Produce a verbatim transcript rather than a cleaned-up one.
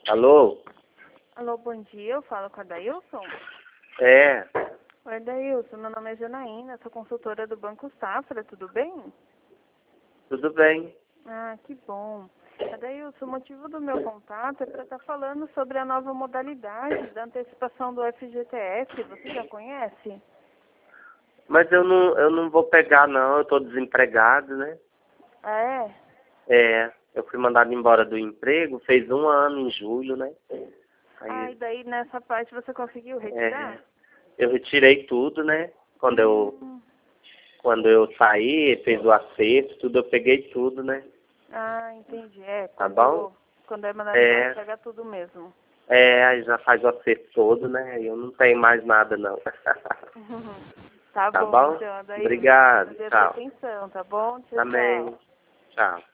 Alô? Alô, bom dia, eu falo com a Dailson. É, Oi, Dailson, meu nome é Janaína, sou consultora do Banco Safra, tudo bem? tudo bem. Ah, que bom. Dailson, o motivo do meu contato é para estar falando sobre a nova modalidade da antecipação do F G T S, você já conhece? Mas eu não, eu não vou pegar não, eu tô desempregado, né? Ah, é? É, eu fui mandado embora do emprego, fez um ano em julho, né? Ah, e Aí, daí nessa parte você conseguiu retirar? é, eu retirei tudo, né? Quando eu, Hum, quando eu saí, fez o acerto, tudo, eu peguei tudo, né? ah, entendi. É, Tá bom? quando, quando é mandado embora, É, pega tudo mesmo. é, aí já faz o acerto todo, né? Eu não tenho mais nada não. Tá Tá bom, bom? então, Dailson. Obrigado, Agradeço a tchau. atenção, tá bom? Tchau, Também, tchau. tchau.